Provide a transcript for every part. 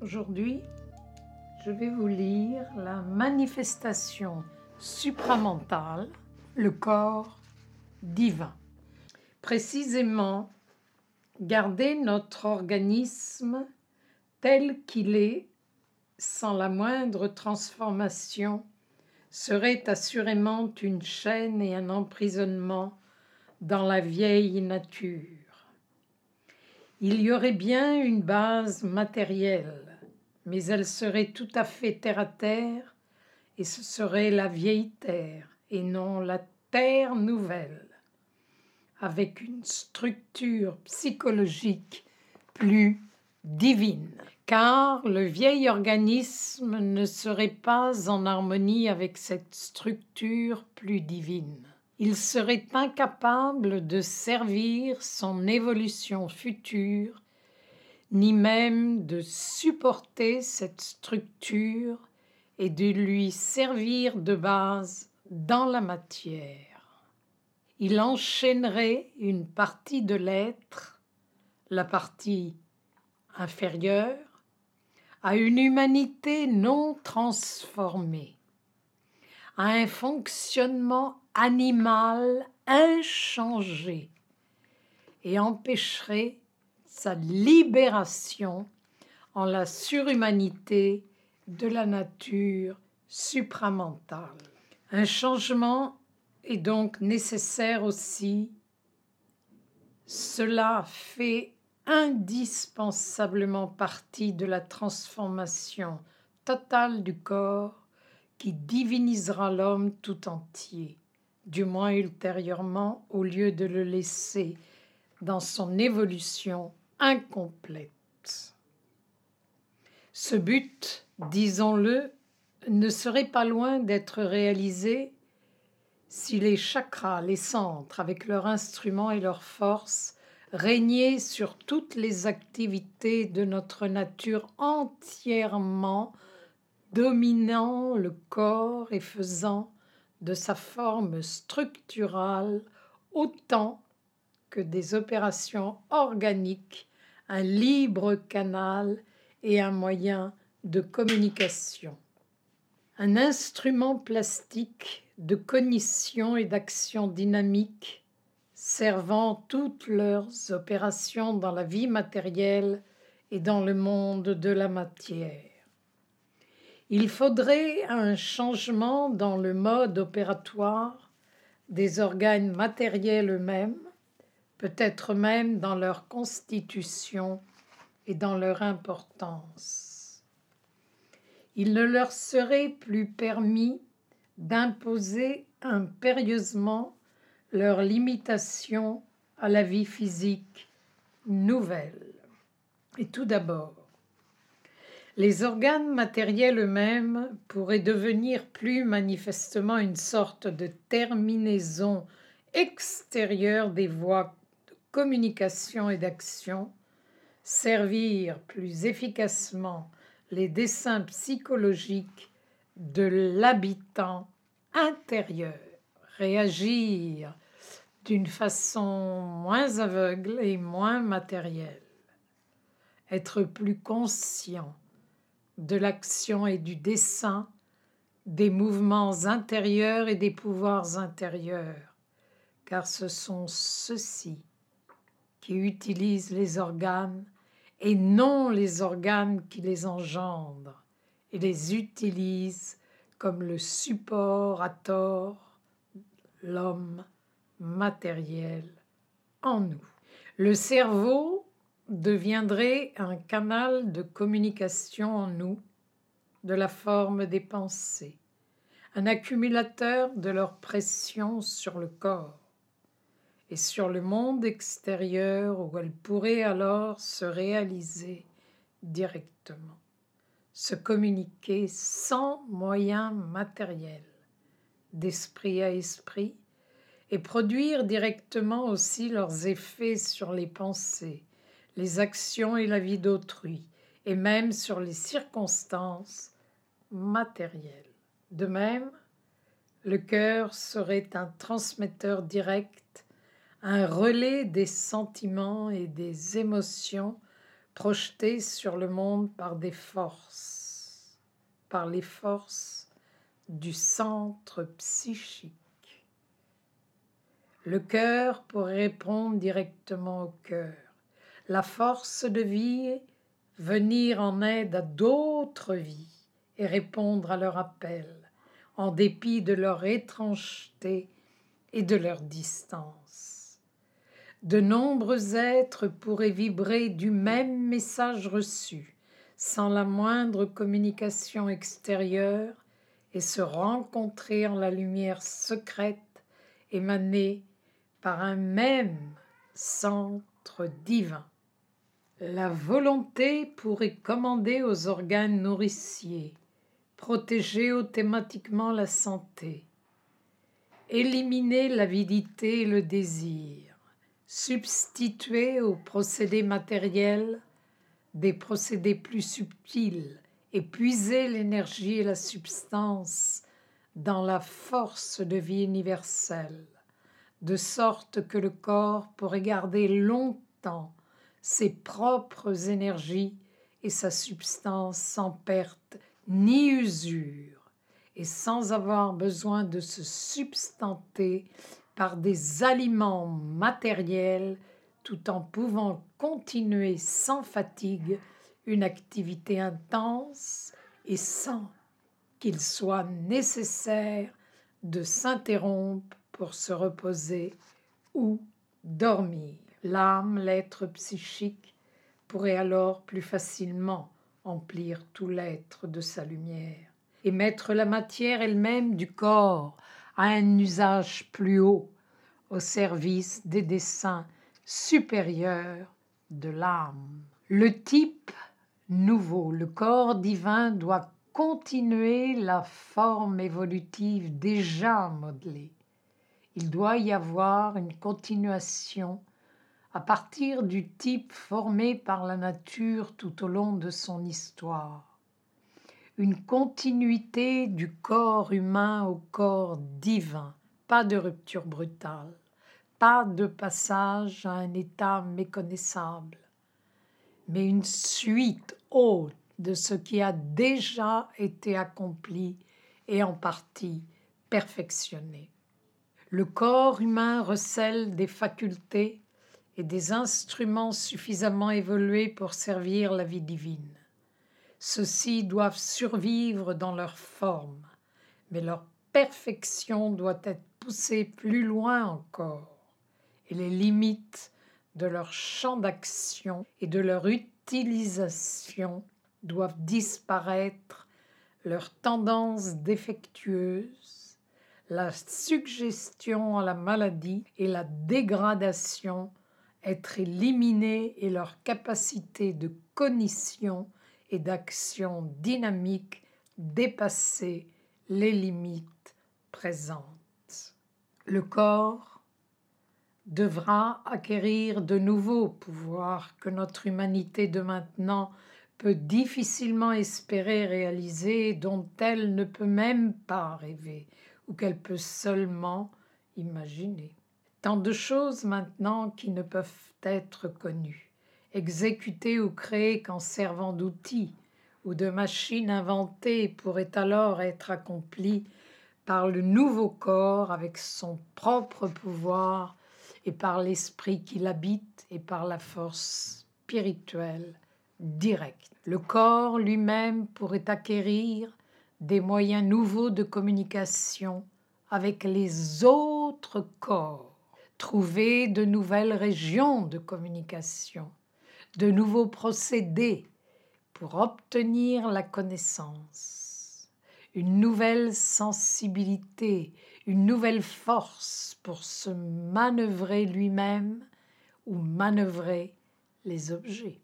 Aujourd'hui, je vais vous lire la manifestation supramentale, le corps divin. Précisément, garder notre organisme tel qu'il est, sans la moindre transformation, serait assurément une chaîne et un emprisonnement dans la vieille nature. Il y aurait bien une base matérielle, mais elle serait tout à fait terre à terre, et ce serait la vieille terre, et non la terre nouvelle, avec une structure psychologique plus divine. Car le vieil organisme ne serait pas en harmonie avec cette structure plus divine. Il serait incapable de servir son évolution future, ni même de supporter cette structure et de lui servir de base dans la matière. Il enchaînerait une partie de l'être, la partie inférieure, à une humanité non transformée, à un fonctionnement animal inchangé, et empêcherait sa libération en la surhumanité de la nature supramentale. Un changement est donc nécessaire aussi. Cela fait indispensablement partie de la transformation totale du corps qui divinisera l'homme tout entier, du moins ultérieurement, au lieu de le laisser dans son évolution incomplète. Ce but, disons-le, ne serait pas loin d'être réalisé si les chakras, les centres, avec leurs instruments et leurs forces, régnaient sur toutes les activités de notre nature entièrement, dominant le corps et faisant de sa forme structurale autant que des opérations organiques, un libre canal et un moyen de communication. Un instrument plastique de cognition et d'action dynamique servant toutes leurs opérations dans la vie matérielle et dans le monde de la matière. Il faudrait un changement dans le mode opératoire des organes matériels eux-mêmes, peut-être même dans leur constitution et dans leur importance. Il ne leur serait plus permis d'imposer impérieusement leurs limitations à la vie physique nouvelle. Et tout d'abord, les organes matériels eux-mêmes pourraient devenir plus manifestement une sorte de terminaison extérieure des voies de communication et d'action, servir plus efficacement les desseins psychologiques de l'habitant intérieur, réagir d'une façon moins aveugle et moins matérielle, être plus conscient de l'action et du dessein, des mouvements intérieurs et des pouvoirs intérieurs, car ce sont ceux-ci qui utilisent les organes et non les organes qui les engendrent et les utilisent comme le support à tort, l'homme matériel en nous. Le cerveau deviendrait un canal de communication en nous de la forme des pensées, un accumulateur de leur pression sur le corps et sur le monde extérieur où elle pourrait alors se réaliser directement, se communiquer sans moyens matériels, d'esprit à esprit, et produire directement aussi leurs effets sur les pensées, les actions et la vie d'autrui, et même sur les circonstances matérielles. De même, le cœur serait un transmetteur direct, un relais des sentiments et des émotions projeté sur le monde par des forces, par les forces du centre psychique. Le cœur pourrait répondre directement au cœur. La force de vie, venir en aide à d'autres vies et répondre à leur appel, en dépit de leur étrangeté et de leur distance. De nombreux êtres pourraient vibrer du même message reçu, sans la moindre communication extérieure, et se rencontrer en la lumière secrète émanée par un même centre divin. La volonté pourrait commander aux organes nourriciers, protéger automatiquement la santé, éliminer l'avidité et le désir, substituer aux procédés matériels des procédés plus subtils et puiser l'énergie et la substance dans la force de vie universelle, de sorte que le corps pourrait garder longtemps ses propres énergies et sa substance sans perte ni usure, et sans avoir besoin de se substanter par des aliments matériels, tout en pouvant continuer sans fatigue une activité intense et sans qu'il soit nécessaire de s'interrompre pour se reposer ou dormir. L'âme, l'être psychique, pourrait alors plus facilement emplir tout l'être de sa lumière et mettre la matière elle-même du corps à un usage plus haut, au service des desseins supérieurs de l'âme. Le type nouveau, le corps divin, doit continuer la forme évolutive déjà modelée. Il doit y avoir une continuation à partir du type formé par la nature tout au long de son histoire. Une continuité du corps humain au corps divin, pas de rupture brutale, pas de passage à un état méconnaissable, mais une suite haute de ce qui a déjà été accompli et en partie perfectionné. Le corps humain recèle des facultés et des instruments suffisamment évolués pour servir la vie divine. Ceux-ci doivent survivre dans leur forme, mais leur perfection doit être poussée plus loin encore, et les limites de leur champ d'action et de leur utilisation doivent disparaître, leurs tendances défectueuses, la suggestion à la maladie et la dégradation être éliminées et leur capacité de cognition et d'action dynamique dépasser les limites présentes. Le corps devra acquérir de nouveaux pouvoirs que notre humanité de maintenant peut difficilement espérer réaliser, dont elle ne peut même pas rêver, ou qu'elle peut seulement imaginer. Tant de choses maintenant qui ne peuvent être connues, exécutées ou créées qu'en servant d'outils ou de machines inventées pourraient alors être accomplies par le nouveau corps avec son propre pouvoir et par l'esprit qui l'habite et par la force spirituelle directe. Le corps lui-même pourrait acquérir des moyens nouveaux de communication avec les autres corps, trouver de nouvelles régions de communication, de nouveaux procédés pour obtenir la connaissance, une nouvelle sensibilité, une nouvelle force pour se manœuvrer lui-même ou manœuvrer les objets.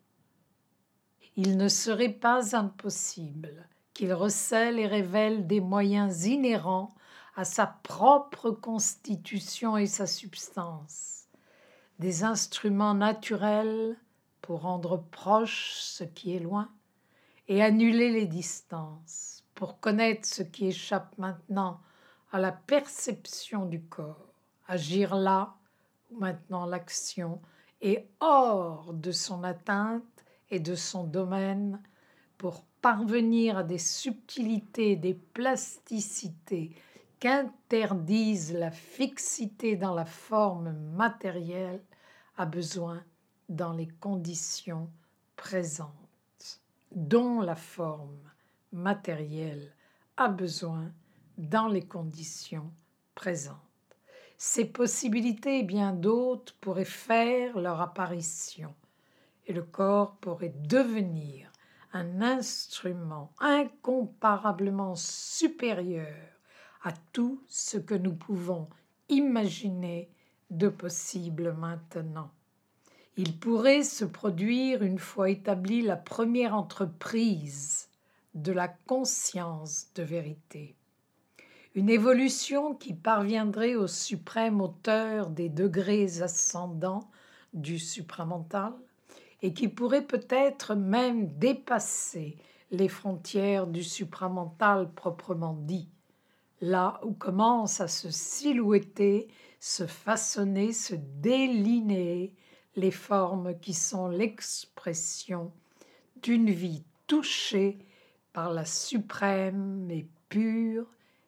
Il ne serait pas impossible qu'il recèle et révèle des moyens inhérents à sa propre constitution et sa substance, des instruments naturels pour rendre proche ce qui est loin et annuler les distances, pour connaître ce qui échappe maintenant à la perception du corps, agir là où maintenant l'action est hors de son atteinte et de son domaine pour parvenir à des subtilités, des plasticités qu'interdisent la fixité dans la forme matérielle, a besoin dans les conditions présentes, dont la forme matérielle a besoin dans les conditions présentes. Ces possibilités et bien d'autres pourraient faire leur apparition et le corps pourrait devenir un instrument incomparablement supérieur à tout ce que nous pouvons imaginer de possible maintenant. Il pourrait se produire une fois établie la première entreprise de la conscience de vérité. Une évolution qui parviendrait au suprême hauteur des degrés ascendants du supramental et qui pourrait peut-être même dépasser les frontières du supramental proprement dit, là où commencent à se silhouetter, se façonner, se délinéer les formes qui sont l'expression d'une vie touchée par la suprême et pure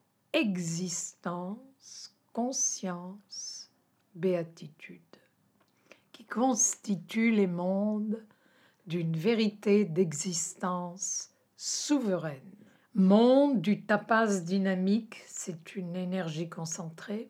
existence, conscience, béatitude, qui constitue les mondes d'une vérité d'existence souveraine. Monde du tapas dynamique, c'est une énergie concentrée,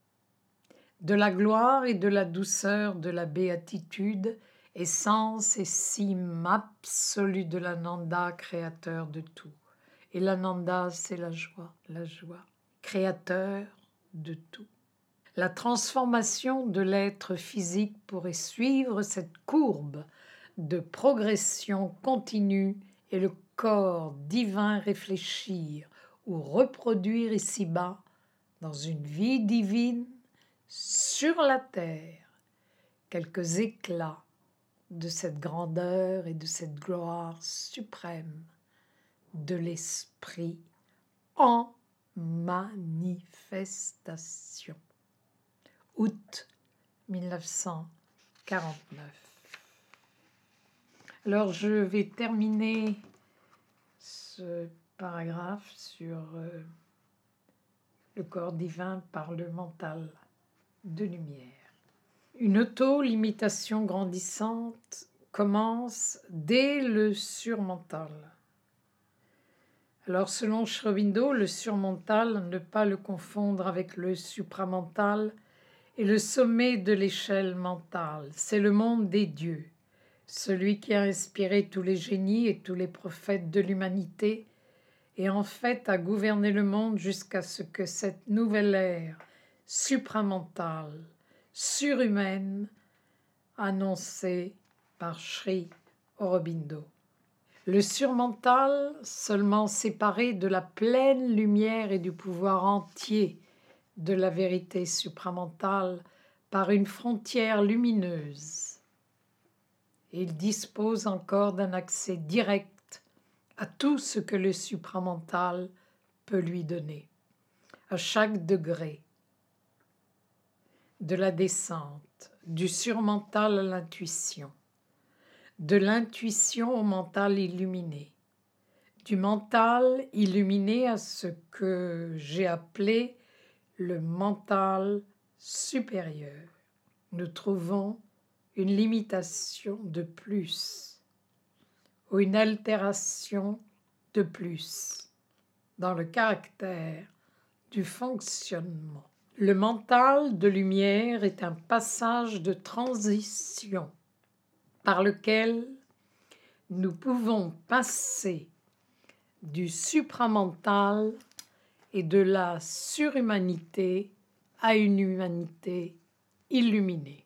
de la gloire et de la douceur de la béatitude, essence et cime absolue de l'Ananda, créateur de tout. Et l'Ananda, c'est la joie, créateur de tout. La transformation de l'être physique pourrait suivre cette courbe de progression continue et le corps divin réfléchir ou reproduire ici-bas, dans une vie divine, sur la terre, quelques éclats de cette grandeur et de cette gloire suprême de l'esprit en manifestation. Août 1949. Alors je vais terminer ce paragraphe sur le corps divin par le mental de lumière. Une auto-limitation grandissante commence dès le surmental. Alors selon Sri Aurobindo, le surmental, ne pas le confondre avec le supramental, est le sommet de l'échelle mentale. C'est le monde des dieux, celui qui a inspiré tous les génies et tous les prophètes de l'humanité et en fait a gouverné le monde jusqu'à ce que cette nouvelle ère supramentale, surhumaine, annoncée par Sri Aurobindo. Le surmental, seulement séparé de la pleine lumière et du pouvoir entier de la vérité supramentale par une frontière lumineuse. Il dispose encore d'un accès direct à tout ce que le supramental peut lui donner, à chaque degré de la descente, du surmental à l'intuition, de l'intuition au mental illuminé, du mental illuminé à ce que j'ai appelé le mental supérieur. Nous trouvons une limitation de plus ou une altération de plus dans le caractère du fonctionnement. Le mental de lumière est un passage de transition par lequel nous pouvons passer du supramental et de la surhumanité à une humanité illuminée.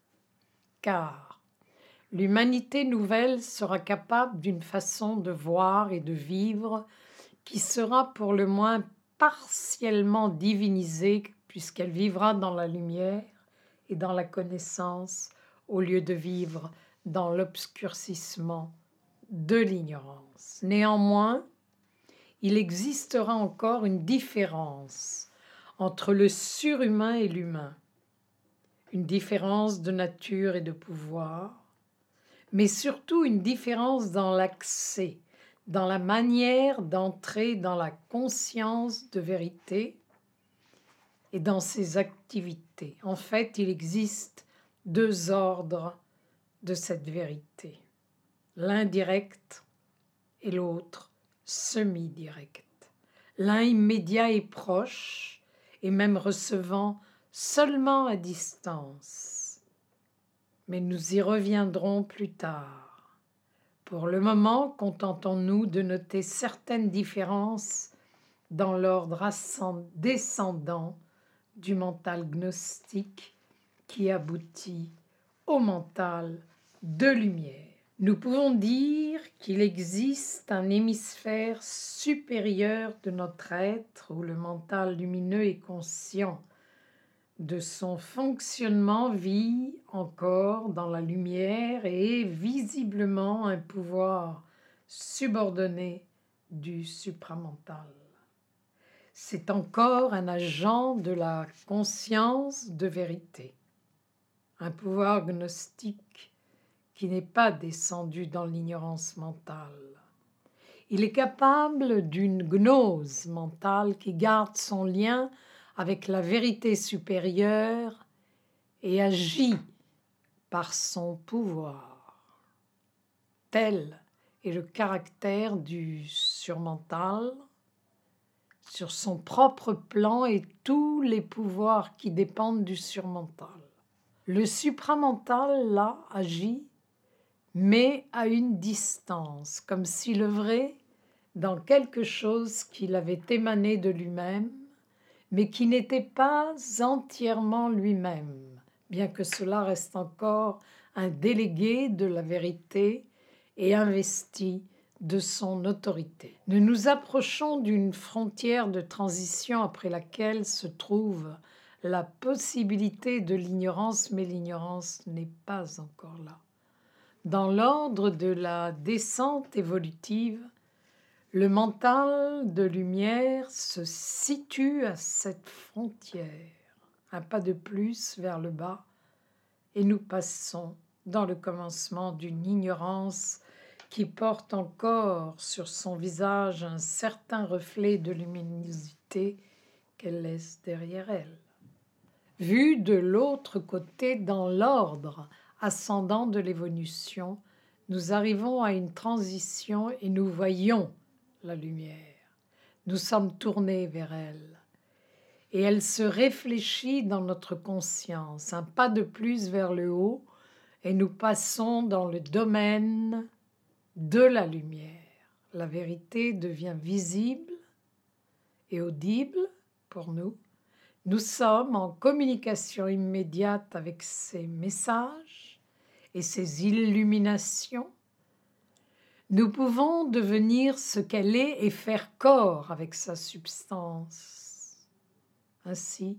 Car l'humanité nouvelle sera capable d'une façon de voir et de vivre qui sera pour le moins partiellement divinisée puisqu'elle vivra dans la lumière et dans la connaissance au lieu de vivre dans l'obscurcissement de l'ignorance. Néanmoins, il existera encore une différence entre le surhumain et l'humain, une différence de nature et de pouvoir, mais surtout une différence dans l'accès, dans la manière d'entrer dans la conscience de vérité et dans ses activités. En fait, il existe deux ordres de cette vérité, l'un direct et l'autre semi-direct. L'un immédiat et proche, et même recevant seulement à distance. Mais nous y reviendrons plus tard. Pour le moment, contentons-nous de noter certaines différences dans l'ordre descendant du mental gnostique qui aboutit au mental de lumière. Nous pouvons dire qu'il existe un hémisphère supérieur de notre être où le mental lumineux et conscient de son fonctionnement vit encore dans la lumière et est visiblement un pouvoir subordonné du supramental. C'est encore un agent de la conscience de vérité, un pouvoir gnostique qui n'est pas descendu dans l'ignorance mentale. Il est capable d'une gnose mentale qui garde son lien avec la vérité supérieure et agit par son pouvoir. Tel est le caractère du surmental sur son propre plan et tous les pouvoirs qui dépendent du surmental. Le supramental, là, agit mais à une distance, comme s'il œuvrait dans quelque chose qu'il avait émané de lui-même, mais qui n'était pas entièrement lui-même, bien que cela reste encore un délégué de la vérité et investi de son autorité. Nous nous approchons d'une frontière de transition après laquelle se trouve la possibilité de l'ignorance, mais l'ignorance n'est pas encore là. Dans l'ordre de la descente évolutive, le mental de lumière se situe à cette frontière, un pas de plus vers le bas, et nous passons dans le commencement d'une ignorance qui porte encore sur son visage un certain reflet de luminosité qu'elle laisse derrière elle. Vu de l'autre côté, dans l'ordre ascendant de l'évolution, nous arrivons à une transition et nous voyons la lumière. Nous sommes tournés vers elle. Et elle se réfléchit dans notre conscience, un pas de plus vers le haut, et nous passons dans le domaine de la lumière. La vérité devient visible et audible pour nous. Nous sommes en communication immédiate avec ces messages et ces illuminations. Nous pouvons devenir ce qu'elle est et faire corps avec sa substance. Ainsi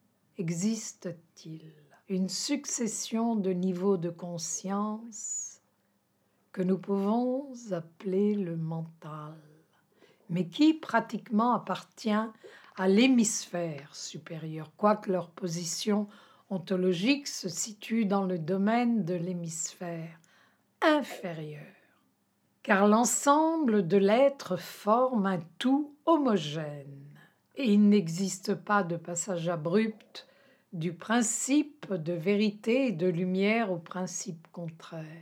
existe-t-il une succession de niveaux de conscience que nous pouvons appeler le mental, mais qui pratiquement appartient à l'hémisphère supérieur, quoique leur position ontologique se situe dans le domaine de l'hémisphère inférieur. Car l'ensemble de l'être forme un tout homogène, et il n'existe pas de passage abrupt du principe de vérité et de lumière au principe contraire.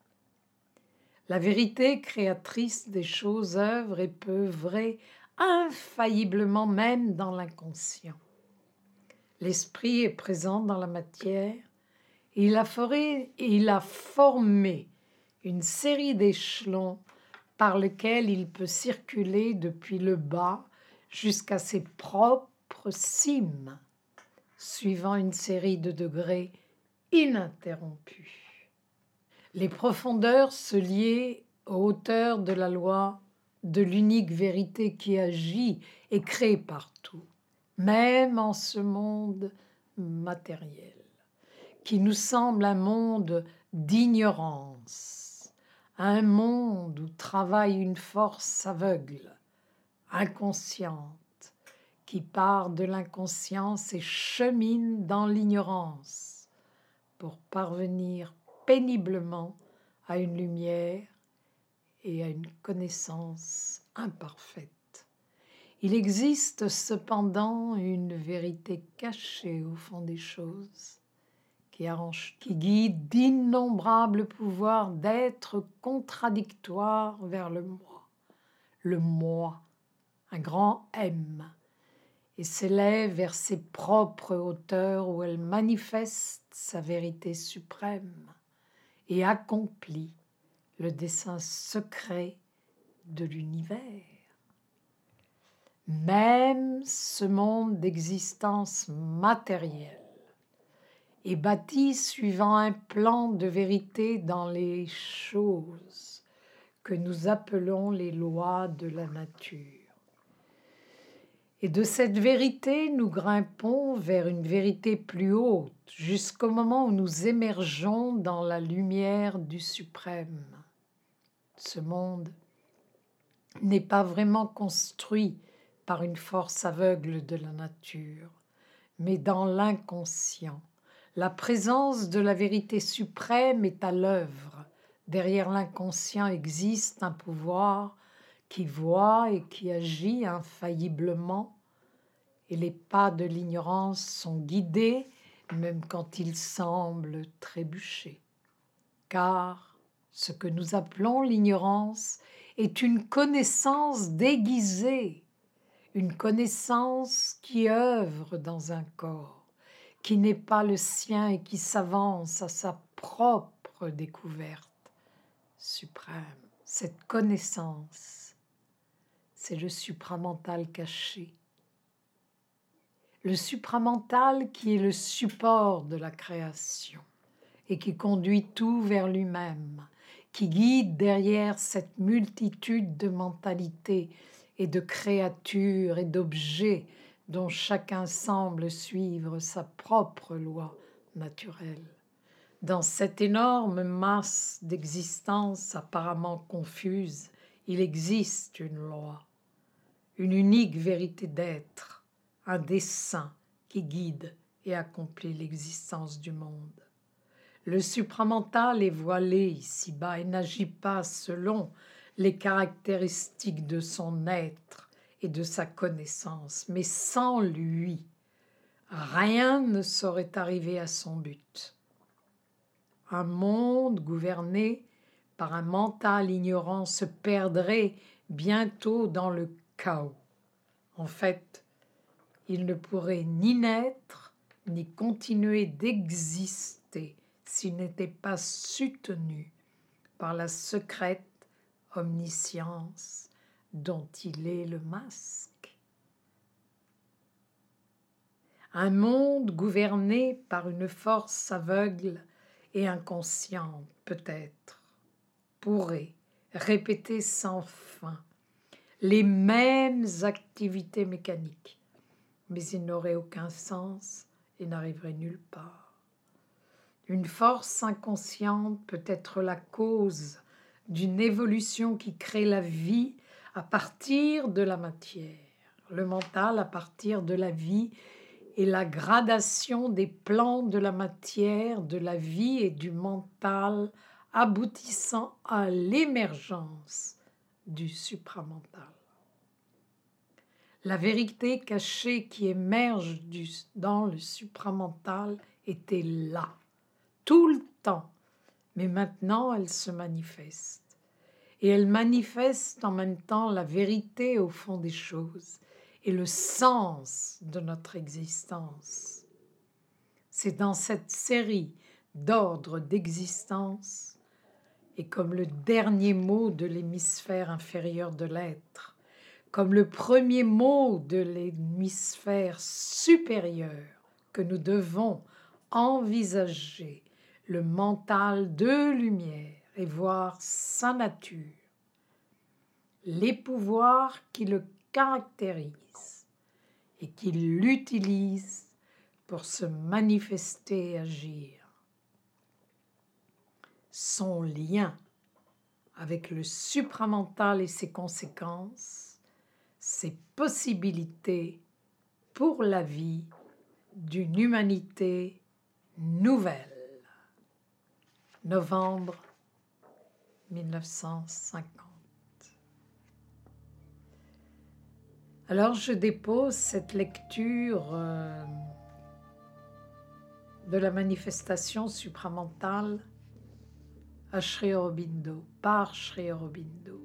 La vérité créatrice des choses œuvre et peut œuvrer infailliblement même dans l'inconscient. L'esprit est présent dans la matière et il a formé une série d'échelons par lesquels il peut circuler depuis le bas jusqu'à ses propres cimes, suivant une série de degrés ininterrompus. Les profondeurs se liaient aux hauteurs de la loi de l'unique vérité qui agit et crée partout, même en ce monde matériel, qui nous semble un monde d'ignorance, un monde où travaille une force aveugle, inconsciente, qui part de l'inconscience et chemine dans l'ignorance pour parvenir péniblement à une lumière et à une connaissance imparfaite. Il existe cependant une vérité cachée au fond des choses qui guide d'innombrables pouvoirs d'êtres contradictoires vers le moi, un grand M, et s'élève vers ses propres hauteurs où elle manifeste sa vérité suprême et accomplit le dessein secret de l'univers. Même ce monde d'existence matérielle est bâti suivant un plan de vérité dans les choses que nous appelons les lois de la nature. Et de cette vérité, nous grimpons vers une vérité plus haute, jusqu'au moment où nous émergeons dans la lumière du suprême. Ce monde n'est pas vraiment construit par une force aveugle de la nature, mais dans l'inconscient. La présence de la vérité suprême est à l'œuvre. Derrière l'inconscient existe un pouvoir qui voit et qui agit infailliblement, et les pas de l'ignorance sont guidés même quand ils semblent trébucher. Car ce que nous appelons l'ignorance est une connaissance déguisée, une connaissance qui œuvre dans un corps, qui n'est pas le sien et qui s'avance à sa propre découverte suprême. Cette connaissance, c'est le supramental caché. Le supramental qui est le support de la création et qui conduit tout vers lui-même, qui guide derrière cette multitude de mentalités et de créatures et d'objets dont chacun semble suivre sa propre loi naturelle. Dans cette énorme masse d'existence apparemment confuse, il existe une loi, une unique vérité d'être, un dessein qui guide et accomplit l'existence du monde. Le supramental est voilé ici-bas et n'agit pas selon les caractéristiques de son être et de sa connaissance, mais sans lui, rien ne saurait arriver à son but. Un monde gouverné par un mental ignorant se perdrait bientôt dans le chaos. En fait, il ne pourrait ni naître ni continuer d'exister s'il n'était pas soutenu par la secrète omniscience dont il est le masque. Un monde gouverné par une force aveugle et inconsciente, peut-être, pourrait répéter sans fin les mêmes activités mécaniques, mais il n'aurait aucun sens et n'arriverait nulle part. Une force inconsciente peut être la cause d'une évolution qui crée la vie à partir de la matière, le mental à partir de la vie et la gradation des plans de la matière, de la vie et du mental aboutissant à l'émergence du supramental. La vérité cachée qui émerge dans le supramental était là, tout le temps, mais maintenant elle se manifeste. Et elle manifeste en même temps la vérité au fond des choses et le sens de notre existence. C'est dans cette série d'ordres d'existence, et comme le dernier mot de l'hémisphère inférieur de l'être, comme le premier mot de l'hémisphère supérieur, que nous devons envisager le mental de lumière et voir sa nature, les pouvoirs qui le caractérisent et qui l'utilisent pour se manifester et agir. Son lien avec le supramental et ses conséquences, ses possibilités pour la vie d'une humanité nouvelle. Novembre 1950. Alors je dépose cette lecture de la manifestation supramentale à Sri Aurobindo, par Sri Aurobindo,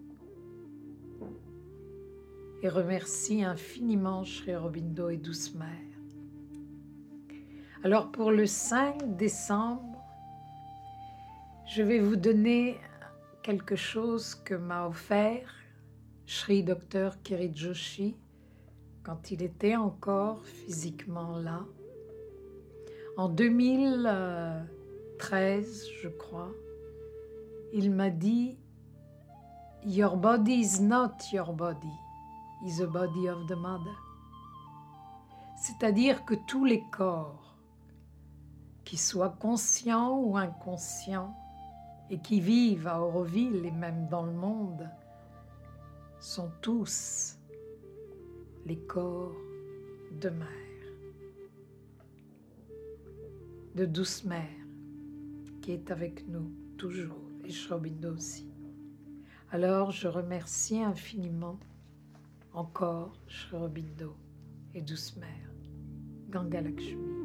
et remercie infiniment Sri Aurobindo et Douce Mère. Alors pour le 5 décembre, je vais vous donner quelque chose que m'a offert Sri Dr Kirit Joshi quand il était encore physiquement là. En 2013, je crois, il m'a dit « Your body is not your body, is the body of the mother ». C'est-à-dire que tous les corps, qui soient conscients ou inconscients, et qui vivent à Auroville et même dans le monde, sont tous les corps de mère, de Douce Mère, qui est avec nous toujours, et Sri Aurobindo aussi. Alors je remercie infiniment encore Sri Aurobindo et Douce Mère, Ganga Lakshmi.